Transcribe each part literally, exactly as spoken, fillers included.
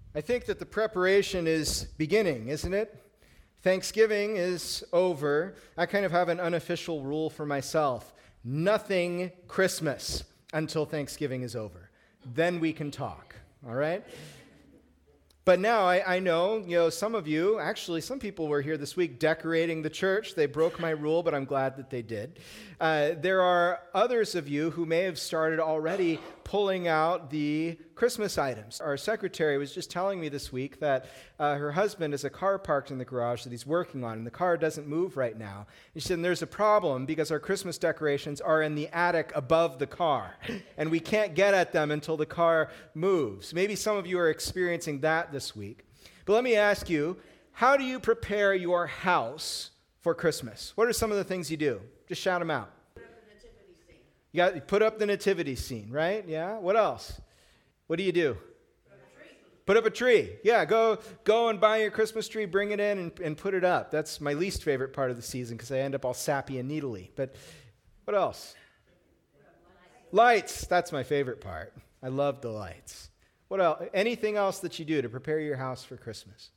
I think that the preparation is beginning, isn't it? Thanksgiving is over. I kind of have an unofficial rule for myself. Nothing Christmas until Thanksgiving is over. Then we can talk, all right? But now I, I know, you know, some of you, actually some people were here this week decorating the church. They broke my rule, but I'm glad that they did. Uh, there are others of you who may have started already pulling out the Christmas items. Our secretary was just telling me this week that uh, her husband has a car parked in the garage that he's working on, and the car doesn't move right now. She said, and there's a problem because our Christmas decorations are in the attic above the car, and we can't get at them until the car moves. Maybe some of you are experiencing that this week. But let me ask you, how do you prepare your house for Christmas? What are some of the things you do? Just shout them out. Put up the nativity scene. You got put up the nativity scene, right? Yeah. What else? What do you do? Put up a tree. Put up a tree. Yeah, go go and buy your Christmas tree, bring it in, and, and put it up. That's my least favorite part of the season because I end up all sappy and needly. But what else? Lights. That's my favorite part. I love the lights. What else? Anything else that you do to prepare your house for Christmas?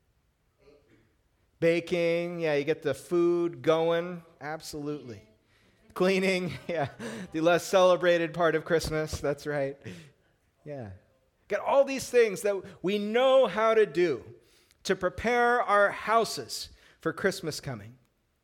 Baking. Yeah, you get the food going. Absolutely. Cleaning. Yeah, the less celebrated part of Christmas. That's right. Yeah. Got all these things that we know how to do to prepare our houses for Christmas coming.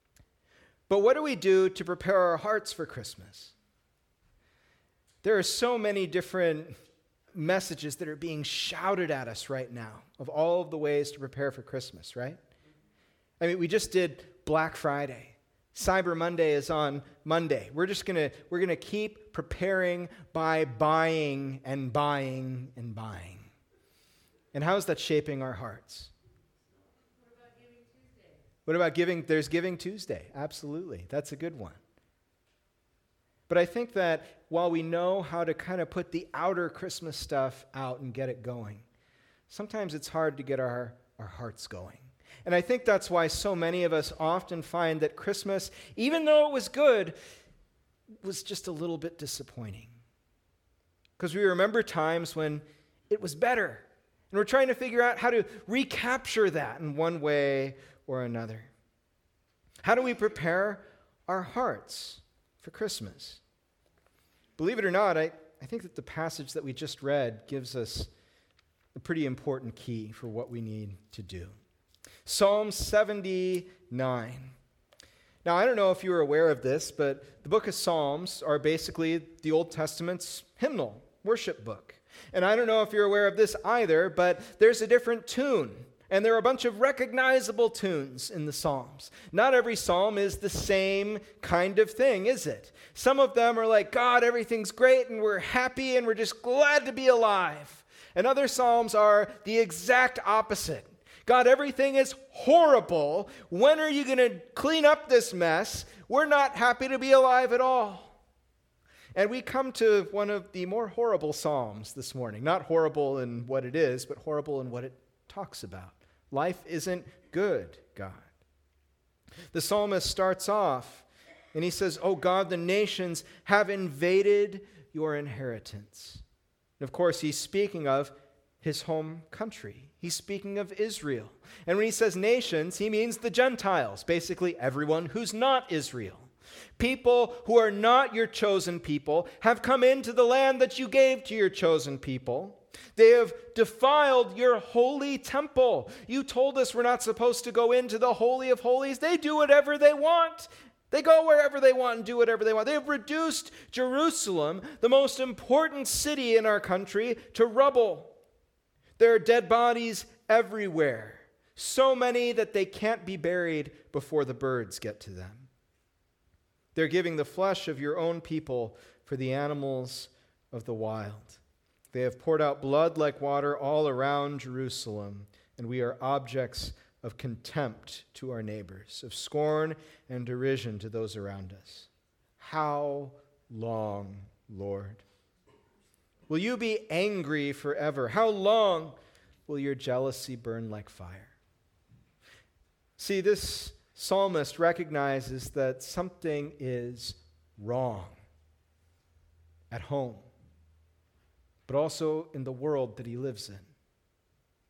But what do we do to prepare our hearts for Christmas? There are so many different messages that are being shouted at us right now of all of the ways to prepare for Christmas, right? I mean, we just did Black Friday. Cyber Monday is on Monday. We're just going to we're going to keep preparing by buying and buying and buying. And how is that shaping our hearts? What about Giving Tuesday? What about giving? There's Giving Tuesday. Absolutely. That's a good one. But I think that while we know how to kind of put the outer Christmas stuff out and get it going, sometimes it's hard to get our, our hearts going. And I think that's why so many of us often find that Christmas, even though it was good, was just a little bit disappointing. Because we remember times when it was better. And we're trying to figure out how to recapture that in one way or another. How do we prepare our hearts for Christmas? Believe it or not, I, I think that the passage that we just read gives us a pretty important key for what we need to do. Psalm seventy-nine. Now, I don't know if you were aware of this, but the book of Psalms are basically the Old Testament's hymnal, worship book. And I don't know if you're aware of this either, but there's a different tune. And there are a bunch of recognizable tunes in the Psalms. Not every psalm is the same kind of thing, is it? Some of them are like, God, everything's great, and we're happy, and we're just glad to be alive. And other psalms are the exact opposite. God, everything is horrible. When are you going to clean up this mess? We're not happy to be alive at all. And we come to one of the more horrible psalms this morning. Not horrible in what it is, but horrible in what it talks about. Life isn't good, God. The psalmist starts off and he says, "Oh God, the nations have invaded your inheritance." And of course, he's speaking of his home country. He's speaking of Israel. And when he says nations, he means the Gentiles, basically everyone who's not Israel. People who are not your chosen people have come into the land that you gave to your chosen people. They have defiled your holy temple. You told us we're not supposed to go into the Holy of Holies. They do whatever they want. They go wherever they want and do whatever they want. They have reduced Jerusalem, the most important city in our country, to rubble. There are dead bodies everywhere, so many that they can't be buried before the birds get to them. They're giving the flesh of your own people for the animals of the wild. They have poured out blood like water all around Jerusalem, and we are objects of contempt to our neighbors, of scorn and derision to those around us. How long, Lord? Will you be angry forever? How long will your jealousy burn like fire? See, this psalmist recognizes that something is wrong at home, but also in the world that he lives in.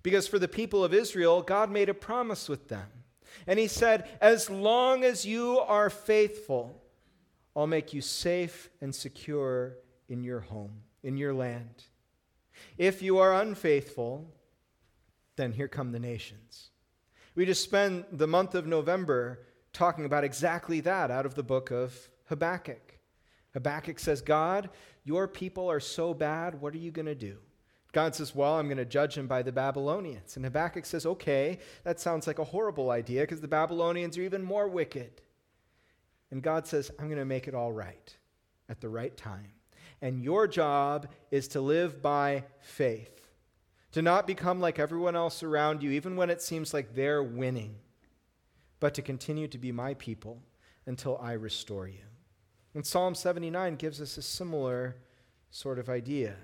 Because for the people of Israel, God made a promise with them. And he said, as long as you are faithful, I'll make you safe and secure in your home, in your land. If you are unfaithful, then here come the nations. We just spent the month of November talking about exactly that out of the book of Habakkuk. Habakkuk says, God, your people are so bad, what are you going to do? God says, well, I'm going to judge them by the Babylonians. And Habakkuk says, okay, that sounds like a horrible idea because the Babylonians are even more wicked. And God says, I'm going to make it all right at the right time. And your job is to live by faith, to not become like everyone else around you, even when it seems like they're winning, but to continue to be my people until I restore you. And Psalm seventy-nine gives us a similar sort of idea.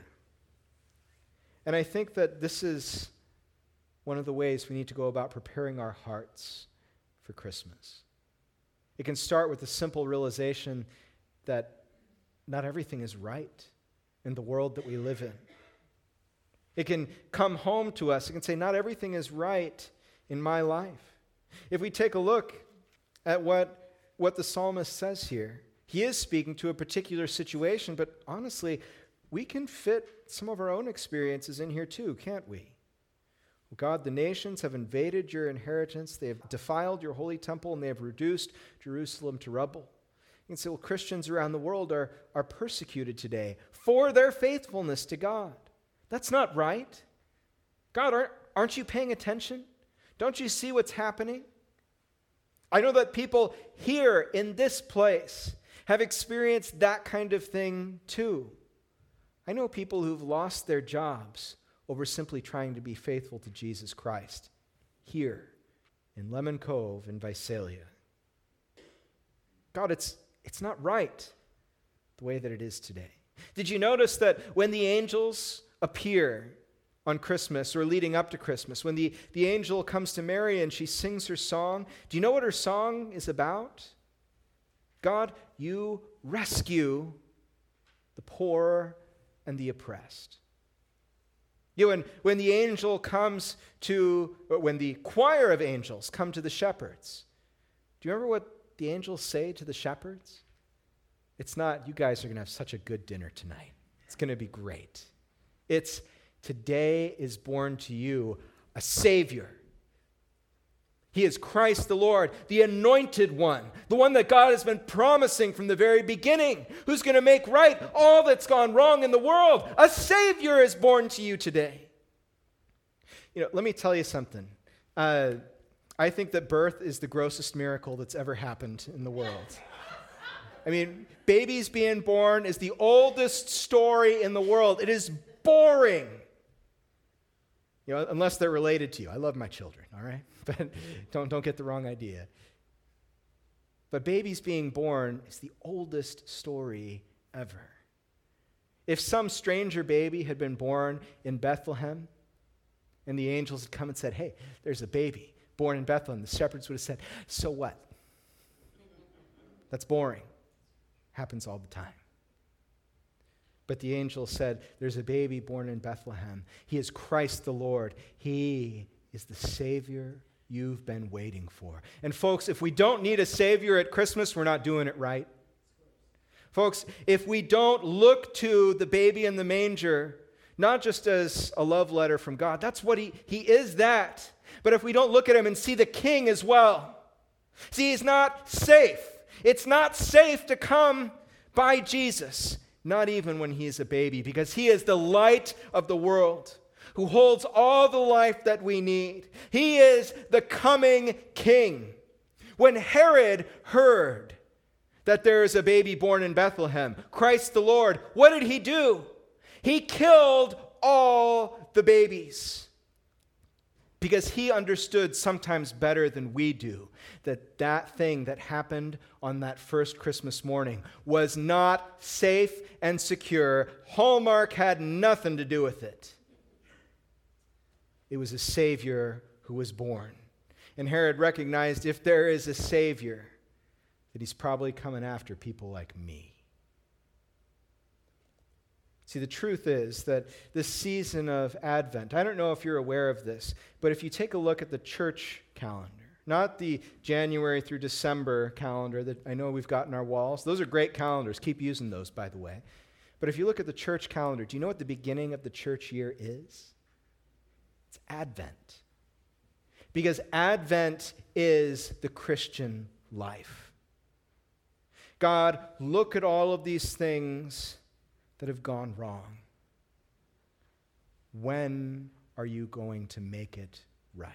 And I think that this is one of the ways we need to go about preparing our hearts for Christmas. It can start with the simple realization that not everything is right in the world that we live in. It can come home to us. It can say, not everything is right in my life. If we take a look at what, what the psalmist says here, he is speaking to a particular situation, but honestly, we can fit some of our own experiences in here too, can't we? God, the nations have invaded your inheritance. They have defiled your holy temple, and they have reduced Jerusalem to rubble. You can say, well, Christians around the world are, are persecuted today for their faithfulness to God. That's not right. God, aren't, aren't you paying attention? Don't you see what's happening? I know that people here in this place have experienced that kind of thing too. I know people who've lost their jobs over simply trying to be faithful to Jesus Christ here in Lemon Cove in Visalia. God, it's, it's not right the way that it is today. Did you notice that when the angels appear on Christmas or leading up to Christmas, when the, the angel comes to Mary and she sings her song, do you know what her song is about? God, you rescue the poor and the oppressed. You know, when, when the angel comes to, when the choir of angels come to the shepherds, do you remember what the angels say to the shepherds? It's not, you guys are going to have such a good dinner tonight. It's going to be great. It's, today is born to you a Savior. He is Christ the Lord, the anointed one, the one that God has been promising from the very beginning, who's going to make right all that's gone wrong in the world. A Savior is born to you today. You know, let me tell you something. Uh, I think that birth is the grossest miracle that's ever happened in the world. I mean, babies being born is the oldest story in the world. It is boring. You know, unless they're related to you. I love my children, all right? But don't, don't get the wrong idea. But babies being born is the oldest story ever. If some stranger baby had been born in Bethlehem and the angels had come and said, hey, there's a baby born in Bethlehem, the shepherds would have said, so what? That's boring. Happens all the time. But the angel said, there's a baby born in Bethlehem. He is Christ the Lord. He is the Savior you've been waiting for. And folks, if we don't need a Savior at Christmas, we're not doing it right. Folks, if we don't look to the baby in the manger, not just as a love letter from God, that's what he, he is that. But if we don't look at him and see the King as well, see, he's not safe. It's not safe to come by Jesus. Not even when he is a baby, because he is the light of the world, who holds all the life that we need. He is the coming King. When Herod heard that there is a baby born in Bethlehem, Christ the Lord, what did he do? He killed all the babies. Because he understood sometimes better than we do that that thing that happened on that first Christmas morning was not safe and secure. Hallmark had nothing to do with it. It was a Savior who was born. And Herod recognized if there is a Savior, that he's probably coming after people like me. See, the truth is that this season of Advent, I don't know if you're aware of this, but if you take a look at the church calendar, not the January through December calendar that I know we've got in our walls. Those are great calendars. Keep using those, by the way. But if you look at the church calendar, do you know what the beginning of the church year is? It's Advent. Because Advent is the Christian life. God, look at all of these things that have gone wrong. When are you going to make it right?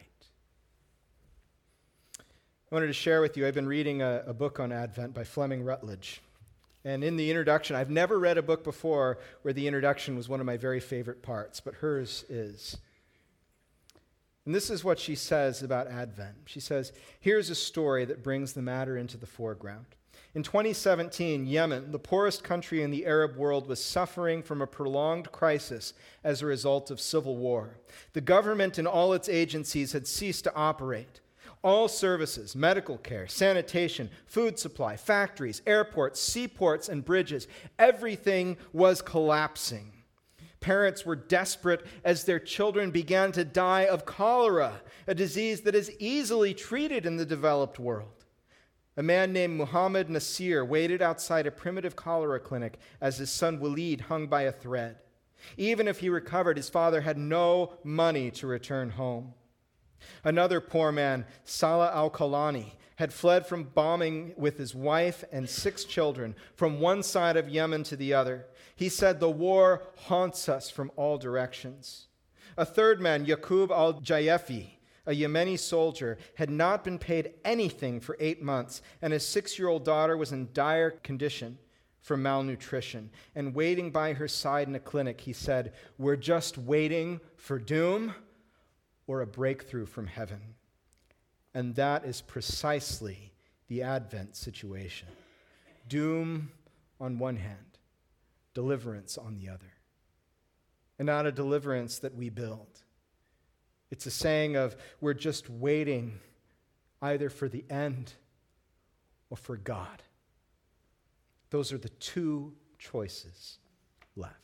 I wanted to share with you, I've been reading a, a book on Advent by Fleming Rutledge. And in the introduction, I've never read a book before where the introduction was one of my very favorite parts, but hers is. And this is what she says about Advent. She says, here's a story that brings the matter into the foreground. In twenty seventeen, Yemen, the poorest country in the Arab world, was suffering from a prolonged crisis as a result of civil war. The government and all its agencies had ceased to operate. All services, medical care, sanitation, food supply, factories, airports, seaports, and bridges, everything was collapsing. Parents were desperate as their children began to die of cholera, a disease that is easily treated in the developed world. A man named Muhammad Nasir waited outside a primitive cholera clinic as his son Walid hung by a thread. Even if he recovered, his father had no money to return home. Another poor man, Salah al-Kalani, had fled from bombing with his wife and six children from one side of Yemen to the other. He said, the war haunts us from all directions. A third man, Yaqub al-Jayefi, a Yemeni soldier, had not been paid anything for eight months, and his six-year-old daughter was in dire condition from malnutrition. And waiting by her side in a clinic, he said, we're just waiting for doom or a breakthrough from heaven. And that is precisely the Advent situation. Doom on one hand, deliverance on the other. And not a deliverance that we build. It's a saying of, we're just waiting either for the end or for God. Those are the two choices left.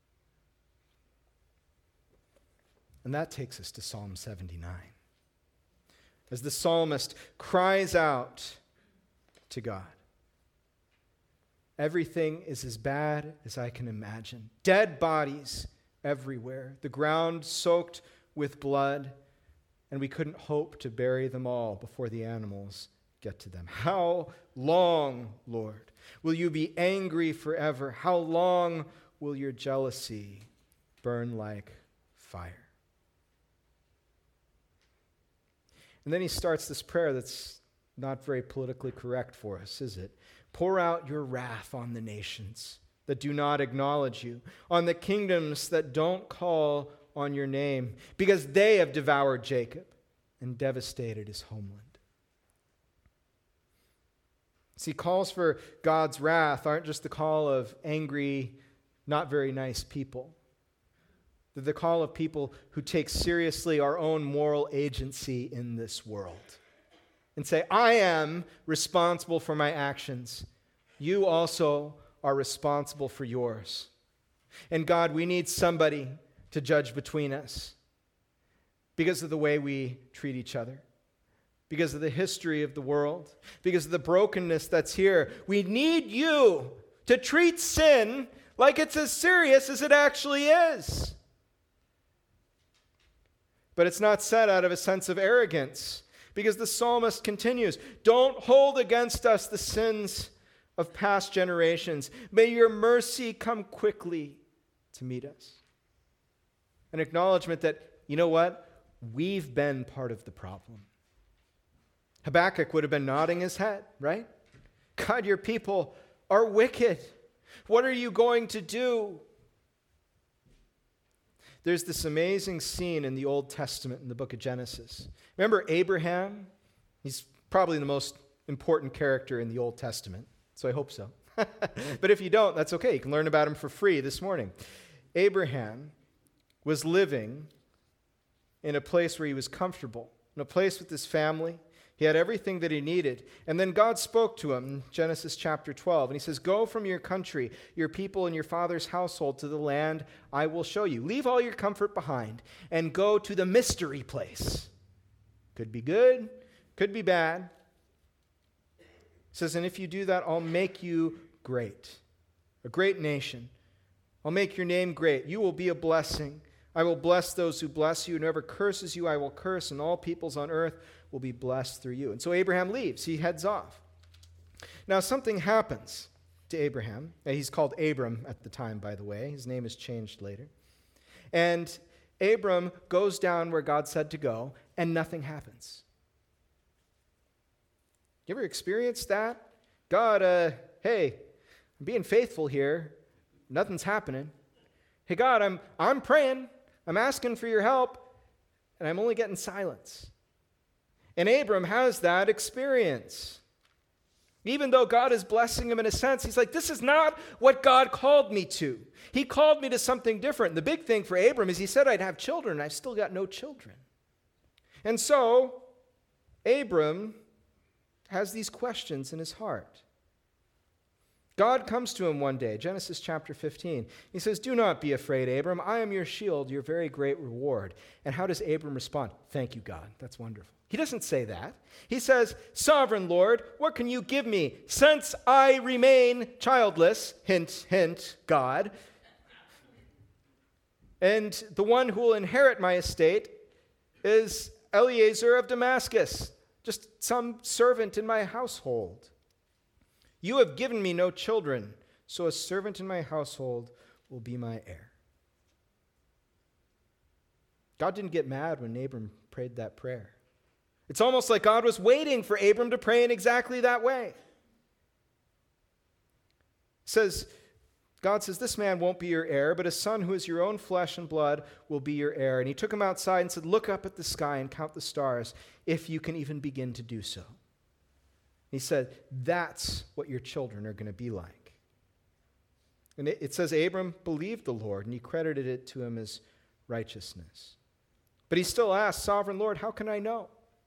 And that takes us to Psalm seventy-nine. As the psalmist cries out to God, everything is as bad as I can imagine. Dead bodies everywhere, the ground soaked with blood, and we couldn't hope to bury them all before the animals get to them. How long, Lord, will you be angry forever? How long will your jealousy burn like fire? And then he starts this prayer that's not very politically correct for us, is it? Pour out your wrath on the nations that do not acknowledge you, on the kingdoms that don't call on your name, because they have devoured Jacob and devastated his homeland. See, calls for God's wrath aren't just the call of angry, not very nice people. They're the call of people who take seriously our own moral agency in this world and say, I am responsible for my actions. You also are responsible for yours. And God, we need somebody to judge between us because of the way we treat each other, because of the history of the world, because of the brokenness that's here. We need you to treat sin like it's as serious as it actually is. But it's not said out of a sense of arrogance, because the psalmist continues, don't hold against us the sins of past generations. May your mercy come quickly to meet us. An acknowledgement that, you know what? We've been part of the problem. Habakkuk would have been nodding his head, right? God, your people are wicked. What are you going to do? There's this amazing scene in the Old Testament in the book of Genesis. Remember Abraham? He's probably the most important character in the Old Testament, so I hope so. But if you don't, that's okay. You can learn about him for free this morning. Abraham was living in a place where he was comfortable, in a place with his family. He He had everything that he needed. And then God spoke to him in Genesis chapter twelve. And he says, go from your country, your people, and your father's household to the land I will show you. Leave all your comfort behind and go to the mystery place. Could be good, could be bad. He says, and if you do that, I'll make you great, a great nation. I'll make your name great. You will be a blessing. I will bless those who bless you, and whoever curses you, I will curse, and all peoples on earth will be blessed through you. And so Abraham leaves. He heads off. Now, something happens to Abraham. He's called Abram at the time, by the way. His name is changed later. And Abram goes down where God said to go, and nothing happens. You ever experienced that? God, uh, hey, I'm being faithful here. Nothing's happening. Hey, God, I'm, I'm praying. I'm asking for your help, and I'm only getting silence. And Abram has that experience. Even though God is blessing him in a sense, he's like, this is not what God called me to. He called me to something different. The big thing for Abram is he said I'd have children, and I've still got no children. And so, Abram has these questions in his heart. God comes to him one day, Genesis chapter fifteen. He says, do not be afraid, Abram. I am your shield, your very great reward. And how does Abram respond? Thank you, God. That's wonderful. He doesn't say that. He says, Sovereign Lord, what can you give me since I remain childless? Hint, hint, God. And the one who will inherit my estate is Eliezer of Damascus, just some servant in my household. You have given me no children, so a servant in my household will be my heir. God didn't get mad when Abram prayed that prayer. It's almost like God was waiting for Abram to pray in exactly that way. It says, God says, this man won't be your heir, but a son who is your own flesh and blood will be your heir. And he took him outside and said, look up at the sky and count the stars, if you can even begin to do so. He said, that's what your children are going to be like. And it, it says Abram believed the Lord, and he credited it to him as righteousness. But he still asked, Sovereign Lord, how can I know?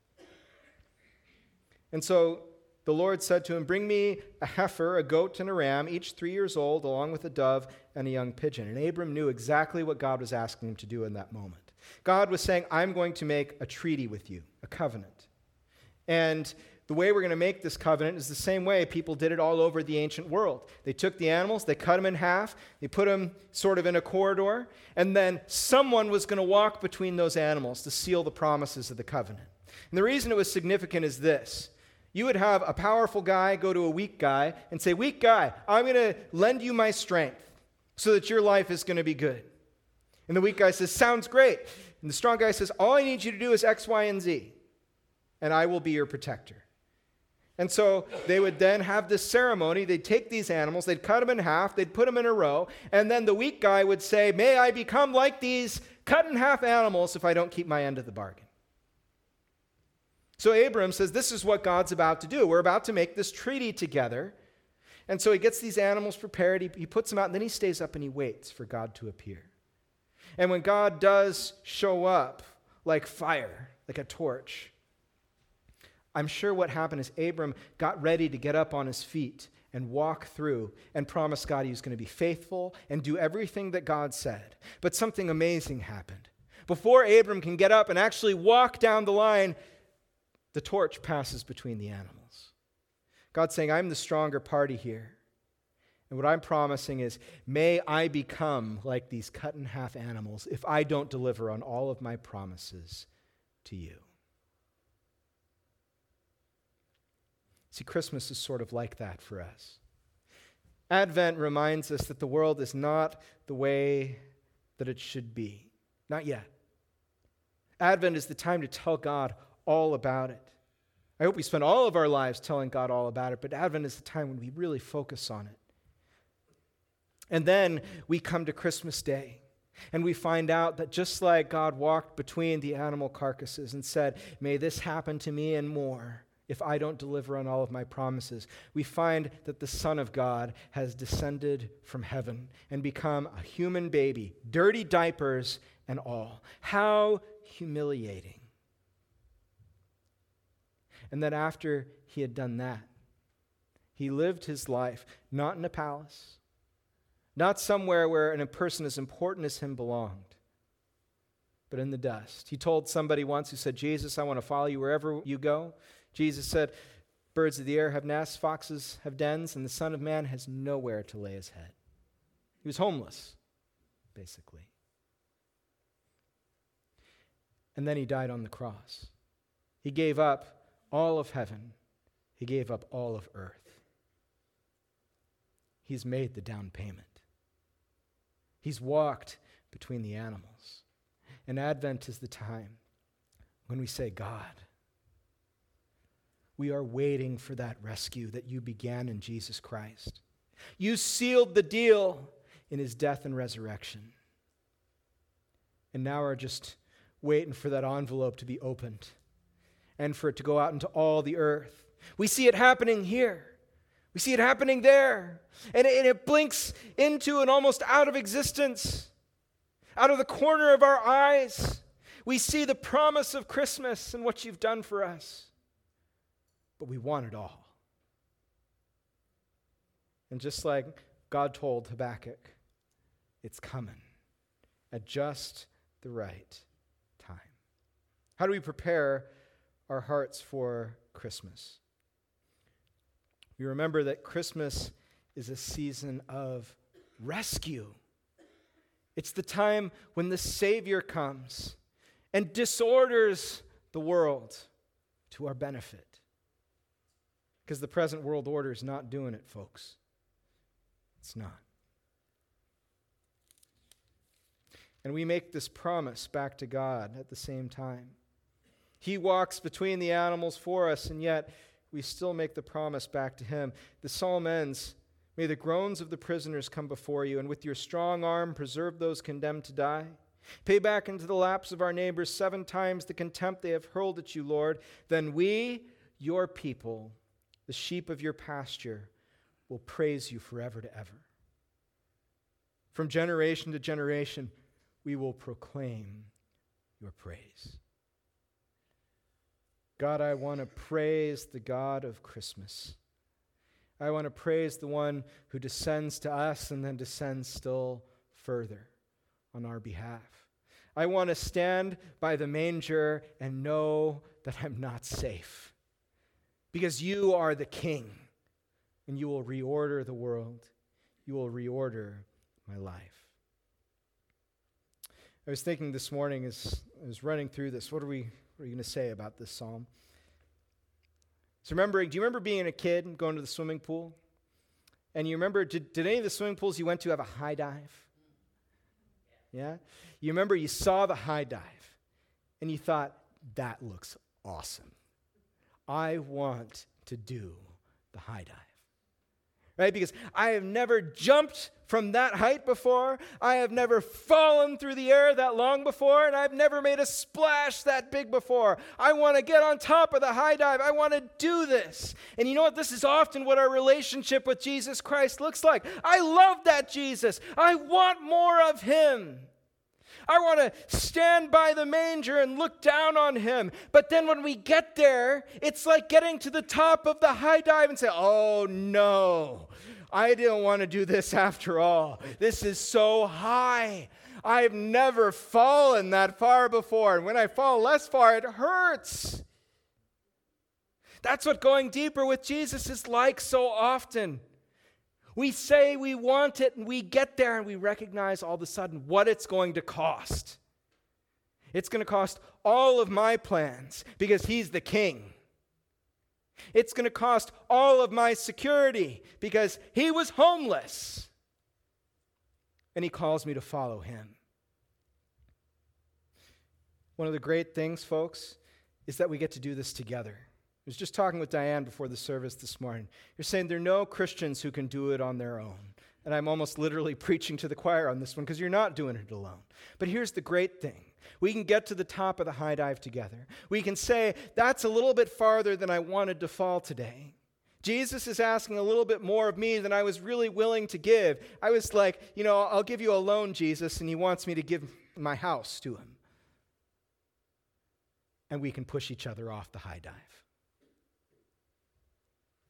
And so the Lord said to him, bring me a heifer, a goat, and a ram, each three years old, along with a dove and a young pigeon. And Abram knew exactly what God was asking him to do in that moment. God was saying, I'm going to make a treaty with you, a covenant. And the way we're going to make this covenant is the same way people did it all over the ancient world. They took the animals, they cut them in half, they put them sort of in a corridor, and then someone was going to walk between those animals to seal the promises of the covenant. And the reason it was significant is this. You would have a powerful guy go to a weak guy and say, weak guy, I'm going to lend you my strength so that your life is going to be good. And the weak guy says, sounds great. And the strong guy says, all I need you to do is X, Y, and Z, and I will be your protector. And so they would then have this ceremony. They'd take these animals, they'd cut them in half, they'd put them in a row, and then the weak guy would say, may I become like these cut in half animals if I don't keep my end of the bargain. So Abram says, this is what God's about to do. We're about to make this treaty together. And so he gets these animals prepared, he, he puts them out, and then he stays up and he waits for God to appear. And when God does show up like fire, like a torch, I'm sure what happened is Abram got ready to get up on his feet and walk through and promise God he was going to be faithful and do everything that God said. But something amazing happened. Before Abram can get up and actually walk down the line, the torch passes between the animals. God's saying, I'm the stronger party here. And what I'm promising is, may I become like these cut in half animals if I don't deliver on all of my promises to you. See, Christmas is sort of like that for us. Advent reminds us that the world is not the way that it should be. Not yet. Advent is the time to tell God all about it. I hope we spend all of our lives telling God all about it, but Advent is the time when we really focus on it. And then we come to Christmas Day, and we find out that just like God walked between the animal carcasses and said, may this happen to me and more, if I don't deliver on all of my promises, we find that the Son of God has descended from heaven and become a human baby, dirty diapers and all. How humiliating. And then after he had done that, he lived his life not in a palace, not somewhere where a person as important as him belonged, but in the dust. He told somebody once who said, Jesus, I want to follow you wherever you go. Jesus said, birds of the air have nests, foxes have dens, and the Son of Man has nowhere to lay his head. He was homeless, basically. And then he died on the cross. He gave up all of heaven. He gave up all of earth. He's made the down payment. He's walked between the animals. And Advent is the time when we say, God, we are waiting for that rescue that you began in Jesus Christ. You sealed the deal in his death and resurrection. And now are just waiting for that envelope to be opened and for it to go out into all the earth. We see it happening here. We see it happening there. And it, and it blinks into and almost out of existence. Out of the corner of our eyes, we see the promise of Christmas and what you've done for us. But we want it all. And just like God told Habakkuk, it's coming at just the right time. How do we prepare our hearts for Christmas? We remember that Christmas is a season of rescue. It's the time when the Savior comes and disorders the world to our benefit. Because the present world order is not doing it, folks. It's not. And we make this promise back to God at the same time. He walks between the animals for us, and yet we still make the promise back to him. The psalm ends, may the groans of the prisoners come before you, and with your strong arm preserve those condemned to die. Pay back into the laps of our neighbors seven times the contempt they have hurled at you, Lord. Then we, your people, the sheep of your pasture, will praise you forever to ever. From generation to generation, we will proclaim your praise. God, I want to praise the God of Christmas. I want to praise the one who descends to us and then descends still further on our behalf. I want to stand by the manger and know that I'm not safe because you are the King and you will reorder the world. You will reorder my life. I was thinking this morning as I was running through this, what are we What are you going to say about this psalm? So remembering, do you remember being a kid and going to the swimming pool? And you remember, did, did any of the swimming pools you went to have a high dive? Yeah? You remember you saw the high dive and you thought, that looks awesome. I want to do the high dive. Right? Because I have never jumped from that height before. I have never fallen through the air that long before, and I've never made a splash that big before. I want to get on top of the high dive. I want to do this. And you know what? This is often what our relationship with Jesus Christ looks like. I love that Jesus. I want more of him. I want to stand by the manger and look down on him. But then when we get there, it's like getting to the top of the high dive and say, oh no, I didn't want to do this after all. This is so high. I've never fallen that far before. And when I fall less far, it hurts. That's what going deeper with Jesus is like so often. We say we want it, and we get there, and we recognize all of a sudden what it's going to cost. It's going to cost all of my plans because he's the King. It's going to cost all of my security because he was homeless, and he calls me to follow him. One of the great things, folks, is that we get to do this together. I was just talking with Diane before the service this morning. You're saying there are no Christians who can do it on their own. And I'm almost literally preaching to the choir on this one because you're not doing it alone. But here's the great thing. We can get to the top of the high dive together. We can say, that's a little bit farther than I wanted to fall today. Jesus is asking a little bit more of me than I was really willing to give. I was like, you know, I'll give you a loan, Jesus, and he wants me to give my house to him. And we can push each other off the high dive.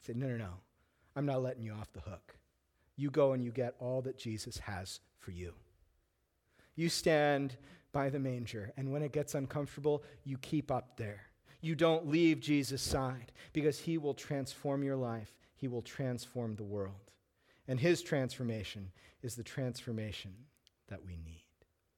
Say, no, no, no. I'm not letting you off the hook. You go and you get all that Jesus has for you. You stand by the manger, and when it gets uncomfortable, you keep up there. You don't leave Jesus' side, because he will transform your life. He will transform the world. And his transformation is the transformation that we need.